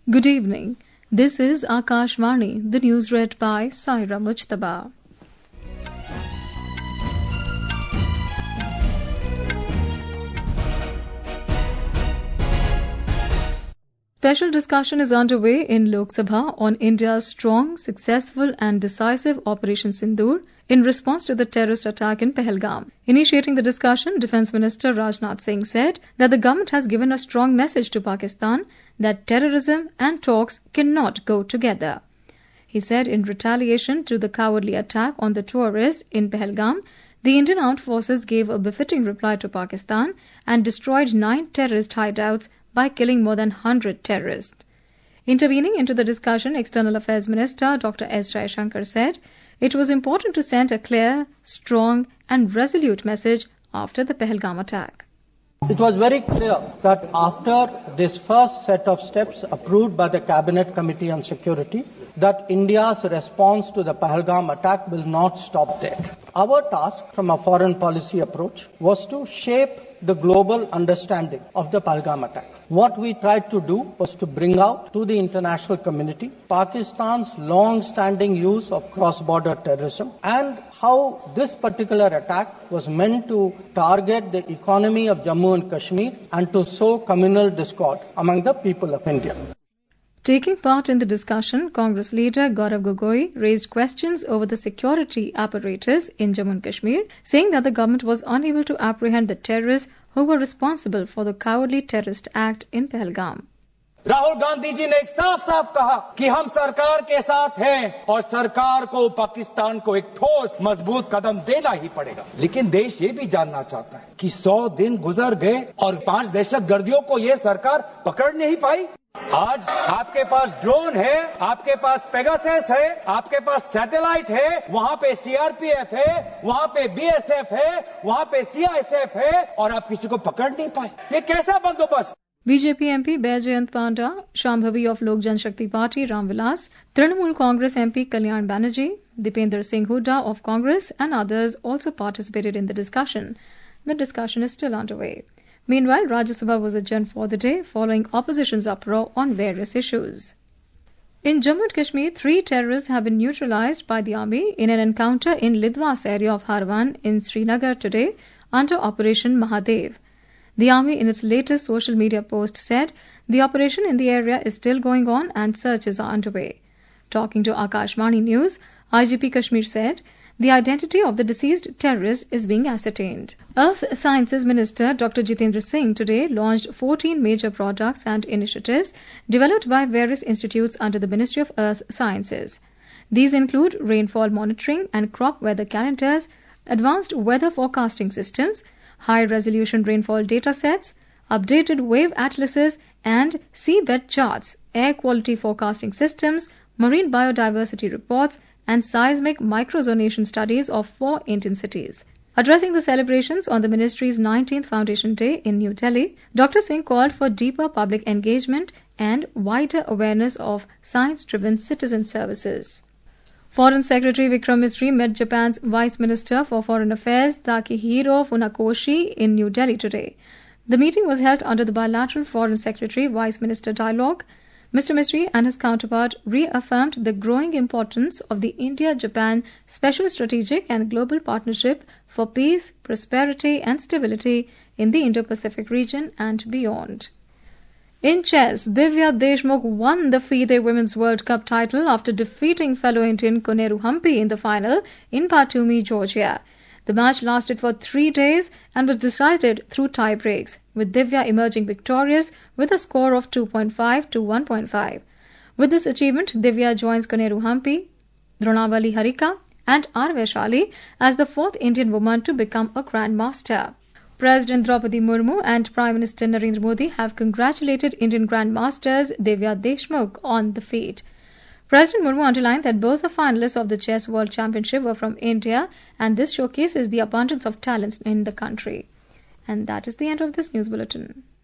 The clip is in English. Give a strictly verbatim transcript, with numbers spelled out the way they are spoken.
Good evening. This is Akashvani, the news read by Saira Mujtaba. Special discussion is underway in Lok Sabha on India's strong, successful and decisive Operation Sindoor in response to the terrorist attack in Pahalgam. Initiating the discussion, Defence Minister Rajnath Singh said that the government has given a strong message to Pakistan that terrorism and talks cannot go together. He said in retaliation to the cowardly attack on the tourists in Pahalgam, the Indian Armed Forces gave a befitting reply to Pakistan and destroyed nine terrorist hideouts by killing more than one hundred terrorists. Intervening into the discussion, External Affairs Minister Doctor S. Jaishankar said it was important to send a clear, strong and resolute message after the Pahalgam attack. It was very clear that after this first set of steps approved by the Cabinet Committee on Security, that India's response to the Pahalgam attack will not stop there. Our task from a foreign policy approach was to shape the global understanding of the Pahalgam attack. What we tried to do was to bring out to the international community Pakistan's long-standing use of cross-border terrorism and how this particular attack was meant to target the economy of Jammu and Kashmir and to sow communal discord among the people of India. Taking part in the discussion, Congress leader Gaurav Gogoi raised questions over the security apparatus in Jammu and Kashmir, saying that the government was unable to apprehend the terrorists who were responsible for the cowardly terrorist act in Pahalgam. Rahul Gandhi ji ने एक साफ साफ कहा कि हम सरकार के साथ हैं और सरकार को पाकिस्तान को एक ठोस मजबूत कदम देना ही पड़ेगा। लेकिन देश ये भी जानना चाहता है कि सौ दिन गुजर गए और पांच दहशतगर्दियों को ये सरकार पकड़ नहीं पाई। आज आपके पास ड्रोन है, आपके पास पेगासस है, आपके पास सैटेलाइट है, वहां पे सीआरपीएफ है, वहां पे बीएसएफ है, वहां पे सीआईएसएफ है और आप किसी को पकड़ नहीं पाए। ये कैसा बंदोबस्त? BJP MP Baijayant Panda, Shambhavi of Lok Janshakti Party Ram Vilas, Trinamool Congress M P Kalyan Banerjee, Dipender Singh Hooda of Congress and others also participated in the discussion. The discussion is still underway. Meanwhile, Rajya Sabha was adjourned for the day following opposition's uproar on various issues. In Jammu and Kashmir, three terrorists have been neutralized by the army in an encounter in Lidwas area of Harwan in Srinagar today under Operation Mahadev. The army in its latest social media post said the operation in the area is still going on and searches are underway. Talking to Akashvani News, I G P Kashmir said the identity of the deceased terrorist is being ascertained. Earth Sciences Minister Doctor Jitendra Singh today launched fourteen major products and initiatives developed by various institutes under the Ministry of Earth Sciences. These include rainfall monitoring and crop weather calendars, advanced weather forecasting systems, high-resolution rainfall data sets, updated wave atlases and seabed charts, air quality forecasting systems, marine biodiversity reports, and seismic microzonation studies of four Indian cities. Addressing the celebrations on the ministry's nineteenth Foundation Day in New Delhi, Doctor Singh called for deeper public engagement and wider awareness of science-driven citizen services. Foreign Secretary Vikram Misri met Japan's Vice Minister for Foreign Affairs Takehiro Funakoshi in New Delhi today. The meeting was held under the bilateral Foreign Secretary-Vice Minister dialogue. Mister Misri and his counterpart reaffirmed the growing importance of the India-Japan Special Strategic and Global Partnership for peace, prosperity and stability in the Indo-Pacific region and beyond. In chess, Divya Deshmukh won the FIDE Women's World Cup title after defeating fellow Indian Koneru Hampi in the final in Batumi, Georgia. The match lasted for three days and was decided through tie breaks, with Divya emerging victorious with a score of two point five to one point five. With this achievement, Divya joins Koneru Hampi, Dronavali Harika and R. Vaishali as the fourth Indian woman to become a Grandmaster. President Draupadi Murmu and Prime Minister Narendra Modi have congratulated Indian Grandmasters Divya Deshmukh on the feat. President Murmu underlined that both the finalists of the Chess World Championship were from India and this showcases the abundance of talent in the country. And that is the end of this news bulletin.